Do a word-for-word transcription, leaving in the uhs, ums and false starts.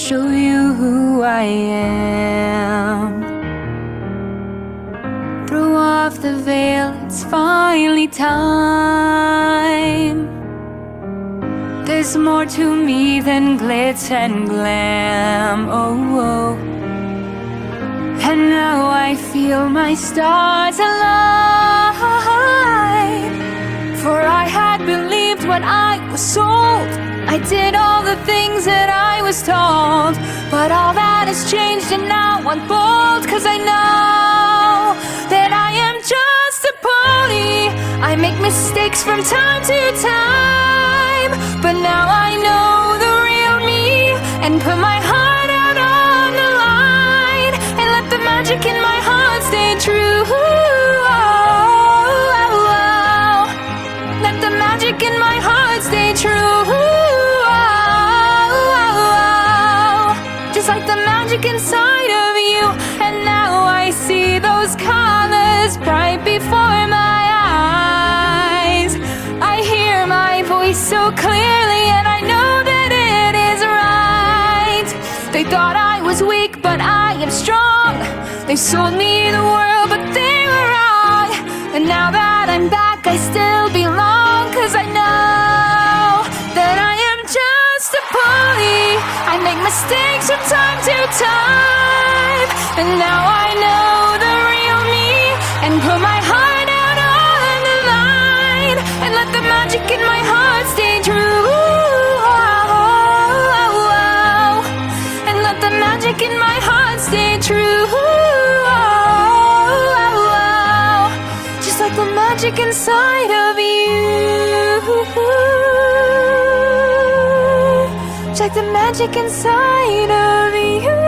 show you who I am. Throw off the veil, it's finally time. There's more to me than glitz and glam, oh, oh. And now I feel my stars align. For I had believed what I was sold. I did all the things that I was told. But all that has changed and now I'm bold. Cause I know that I am just a pony. I make mistakes from time to time, but now I know the real me, and put my heart out on the line, and let the magic in my heart stay true. Let the magic in my heart stay true. Just like the magic inside of you. And now I see those colors bright before my eyes. I hear my voice so clearly, and I know that it is right. They thought I was weak, but I am strong. They sold me the world, but they were wrong. And now that I'm back, I still belong. Cause I know that I am just a pony. I make mistakes from time to time, and now I know the real me, and put my heart out on the line, and let the magic in my heart stay true. And let the magic in my heart stay true. Just like the magic inside of you. Just like the magic inside of you.